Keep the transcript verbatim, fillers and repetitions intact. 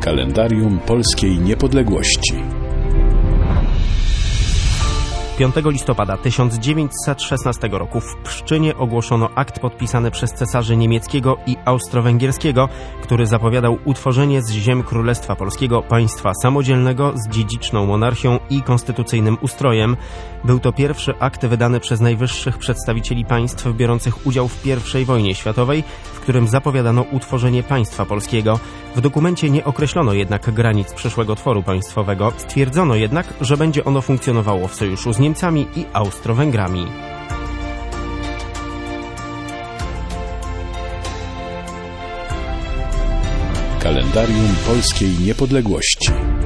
Kalendarium Polskiej Niepodległości. piątego listopada tysiąc dziewięćset szesnastego roku w Pszczynie ogłoszono akt podpisany przez cesarzy niemieckiego i austro-węgierskiego, który zapowiadał utworzenie z ziem Królestwa Polskiego państwa samodzielnego z dziedziczną monarchią i konstytucyjnym ustrojem. Był to pierwszy akt wydany przez najwyższych przedstawicieli państw biorących udział w pierwszej wojnie światowej, w którym zapowiadano utworzenie państwa polskiego. W dokumencie nie określono jednak granic przyszłego tworu państwowego. Stwierdzono jednak, że będzie ono funkcjonowało w sojuszu z Niemcami i Austro-Węgrami. Kalendarium Polskiej Niepodległości.